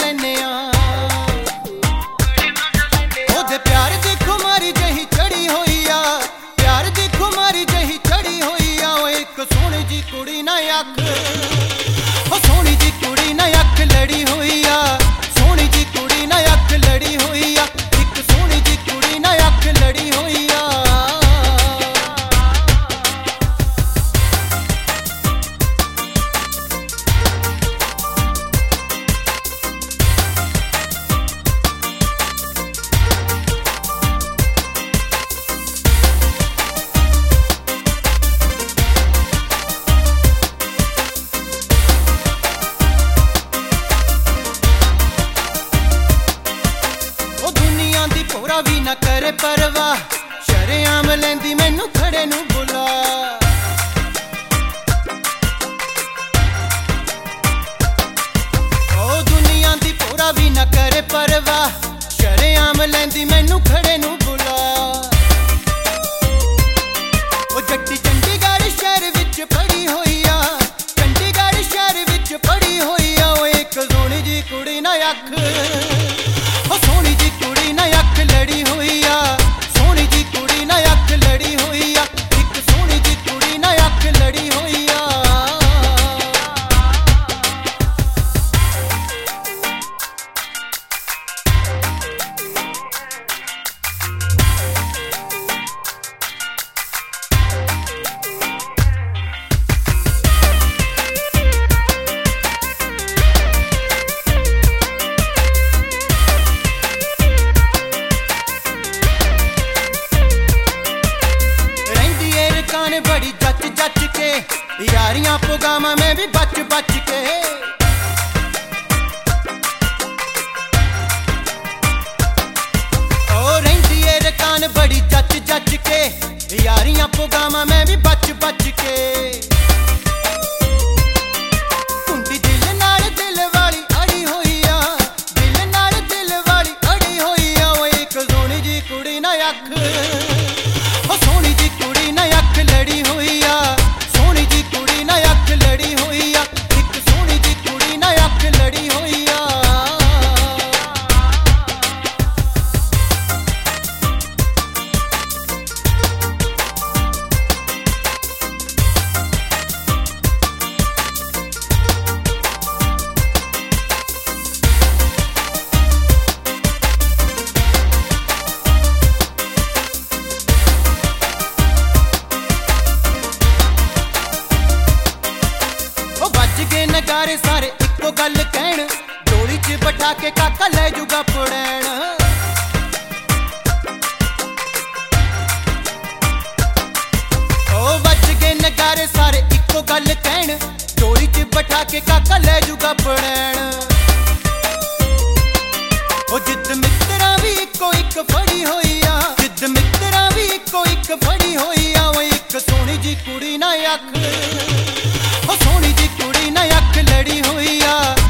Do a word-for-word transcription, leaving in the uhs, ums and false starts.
लेने ओदे प्यार दी खुमारी जही चढ़ी हुई आ, प्यार दी खुमारी जही चढ़ी हुई आ। ओ एक सोहनी जी कुड़ी ना अख, ओ सोहनी जी कुड़ी ना अख लड़ी हुई आ, सोहनी जी कुड़ी ना अख लड़ी हुई आ, एक सोहनी जी कुड़ी ना अख लड़ी हुई आ। पूरा भी ना करे परवाह, शरेआम लेंदी मैनू खड़े नू बुला। ओ दुनिया दी पूरा भी ना करे परवाह, शरेआम लेंदी मैनू खड़े नू बुला। ओ जट्टी चंडीगढ़ शहर विच पड़ी हुई आ, चंडीगढ़ शहर विच पड़ी हुई आ। ओ एक सोहनी जी कुड़ी ना अख, ओ सोहनी जी कुड़ी ना अख लड़ी हुई आ, सोहनी जी कुड़ी ना अख लड़ी हुई आ, एक सोहनी जी कुड़ी ना अख लड़ी हुई आ। बड़ी जच जच के यारियां पुगामा में भी बच बच के। ओ रहिंदी ए रकान बड़ी जच जच के यारियां पुगामा में भी बच बच के। कुंडी दिल नाल दिल वाली अड़ी हुई आ, दिल नाल दिल वाली अड़ी हुई आ। ओ एक सोहनी जी कुड़ी ना अख, ओ सोहनी जी कुड़ी ना अख लड़ी हुई आ, सोहनी जी कुड़ी ना अख लड़ी हुई आ, एक सोहनी जी कुड़ी ना अख लड़ी हुई आ। नगारे सारे इको गल कहण, डोली च बैठा के काका ले जूगा पुड़ैन। ओ बज गए नगारे सारे इको गल कहण, डोली च बैठा के काका ले जूगा पुड़ैन। ओ जिद मित्रा भी इको इक फड़ी हुई आ, जिद मित्रा भी इको इक फड़ी हुई आ। ओ एक सोहनी जी कुड़ी ना अख, ओ सोहनी जी कुड़ी ना अख लड़ी हुई आ।